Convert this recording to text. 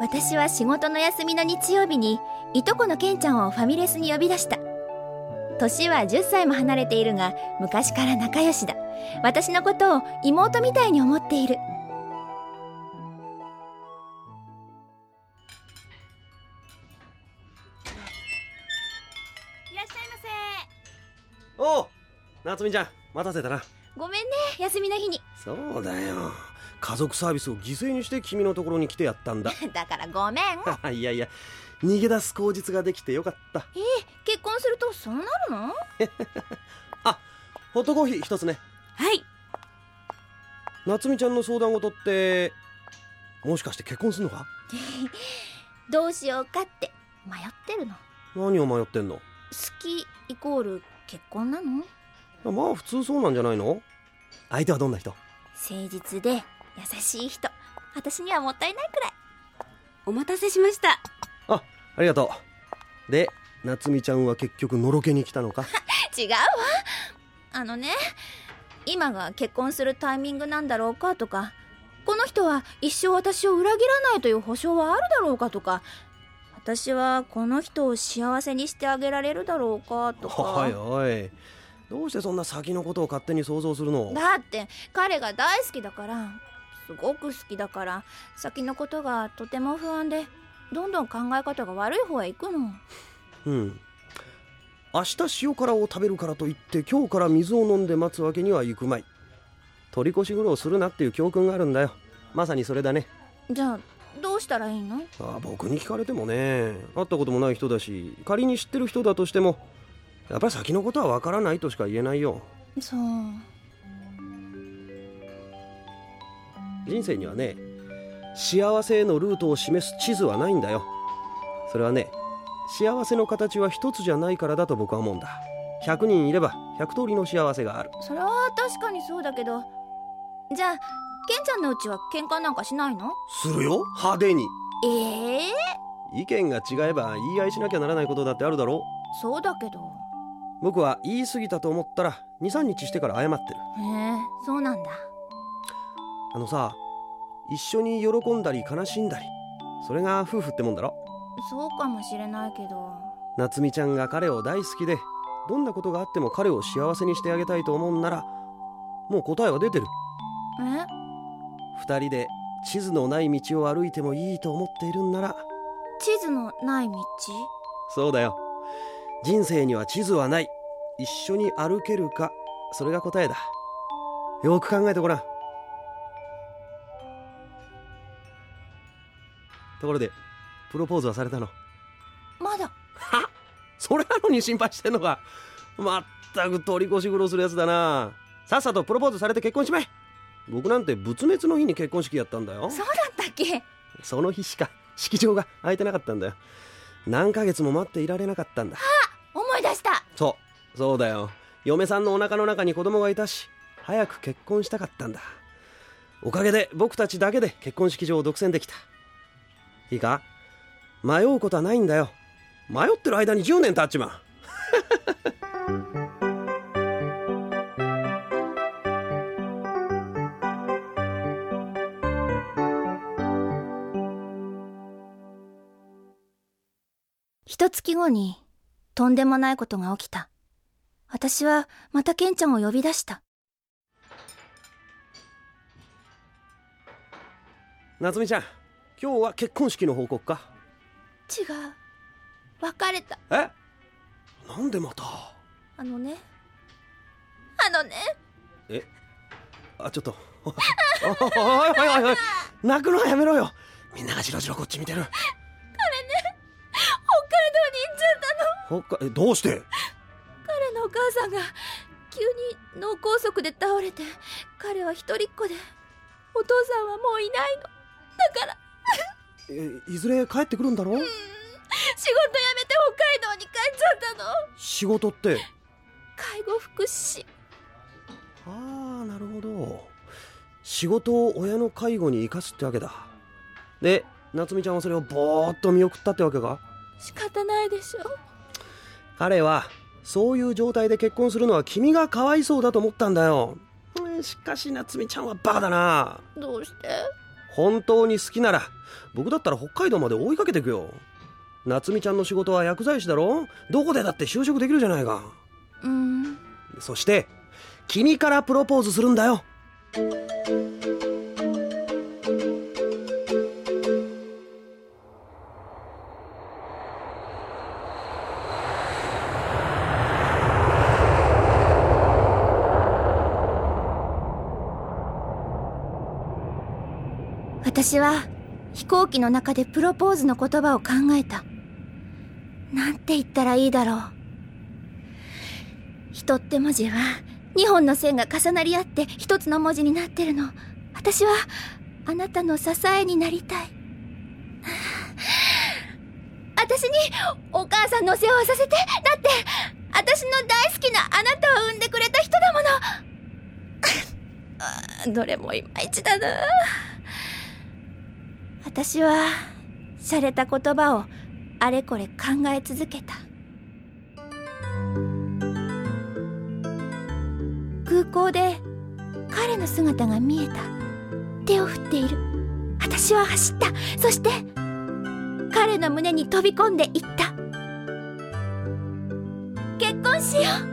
私は仕事の休みの日曜日にいとこのケンちゃんをファミレスに呼び出した。年は10歳も離れているが昔から仲良しだ。私のことを妹みたいに思っている。 いらっしゃいませ。 おう、夏美ちゃん、待たせたな。 ごめんね、休みの日に。 そうだよ、家族サービスを犠牲にして君のところに来てやったんだ。 だからごめん。 いやいや、逃げ出す口実ができてよかった。 結婚するとそうなるの？ あ、ホットコーヒー一つね。 はい。 夏美ちゃんの相談事ってもしかして結婚するのか？ どうしようかって迷ってるの。 何を迷ってんの？ 好きイコール結婚なの？ まあ普通そうなんじゃないの？相手はどんな人？ 誠実で優しい人。私にはもったいないくらい。 お待たせしました。 ありがとう。で、夏美ちゃんは結局のろけに来たのか？ 違うわ。今が結婚するタイミングなんだろうかとか、この人は一生私を裏切らないという保証はあるだろうかとか、私はこの人を幸せにしてあげられるだろうかとか。 おいおい、どうしてそんな先のことを勝手に想像するの？ だって彼が大好きだから、すごく好きだから、先のことがとても不安で、どんどん考え方が悪い方へ行くの。 明日塩辛を食べるからといって今日から水を飲んで待つわけにはいくまい。取り越し苦労するなっていう教訓があるんだよ。まさにそれだね。 じゃあどうしたらいいの？ 僕に聞かれてもね、会ったこともない人だし、仮に知ってる人だとしてもやっぱり先のことはわからないとしか言えないよ。 そう。 人生にはね、幸せへのルートを示す地図はないんだよ。それはね、幸せの形は一つじゃないからだと僕は思うんだ。100人いれば100通りの幸せがある。 それは確かにそうだけど、じゃあケンちゃんのうちは喧嘩なんかしないの？ するよ、派手に。意見が違えば言い合いしなきゃならないことだってあるだろう。 そうだけど。 僕は言い過ぎたと思ったら 2,3 日してから謝ってる。 そうなんだ。 さ、一緒に喜んだり悲しんだり、それが夫婦ってもんだろ。 そうかもしれないけど。 夏美ちゃんが彼を大好きで、どんなことがあっても彼を幸せにしてあげたいと思うんなら、もう答えは出てる。2人で地図のない道を歩いてもいいと思っているんなら。 地図のない道？ そうだよ。人生には地図はない。一緒に歩けるか、それが答えだ。よく考えてごらん。ところでプロポーズはされたの？ まだ。 それなのに心配してんのか。まったく取り越し苦労するやつだな。さっさとプロポーズされて結婚しまい。僕なんて仏滅の日に結婚式やったんだよ。 そうだったっけ？ その日しか式場が空いてなかったんだよ。何ヶ月も待っていられなかったんだ。 思い出した。 そうだよ。嫁さんのお腹の中に子供がいたし、早く結婚したかったんだ。おかげで僕たちだけで結婚式場を独占できた。いいか、迷うことはないんだよ。迷ってる間に10年経っちまう。 1月後にとんでもないことが起きた。私はまたケンちゃんを呼び出した。 夏美ちゃん、今日は結婚式の報告か？ 違う、別れた。 なんでまた？ ちょっとおい、泣くのはやめろよ。みんながじろじろこっち見てる。 彼ね、北海道に行っちゃったの。 どうして？ 彼のお母さんが急に脳梗塞で倒れて、彼は一人っ子で、お父さんはもういないの。だからいずれ帰ってくるんだろ？ 仕事辞めて北海道に帰っちゃったの。 仕事って？ 介護福祉士。 なるほど。仕事を親の介護に生かすってわけだ。で、夏美ちゃんはそれをぼーっと見送ったってわけか？ 仕方ないでしょ。 彼はそういう状態で結婚するのは君がかわいそうだと思ったんだよ。しかし夏美ちゃんはバカだな。 どうして？ 本当に好きなら僕だったら北海道まで追いかけてくよ。夏美ちゃんの仕事は薬剤師だろ。どこでだって就職できるじゃないか。そして君からプロポーズするんだよ。 私は飛行機の中でプロポーズの言葉を考えた。なんて言ったらいいだろう。人って文字は2本の線が重なり合って一つの文字になってるの。私はあなたの支えになりたい。私にお母さんの世話をさせて。だって私の大好きなあなたを産んでくれた人だもの。どれもいまいちだな。私は洒落た言葉をあれこれ考え続けた。空港で彼の姿が見えた。手を振っている。私は走った。そして彼の胸に飛び込んでいった。結婚しよう。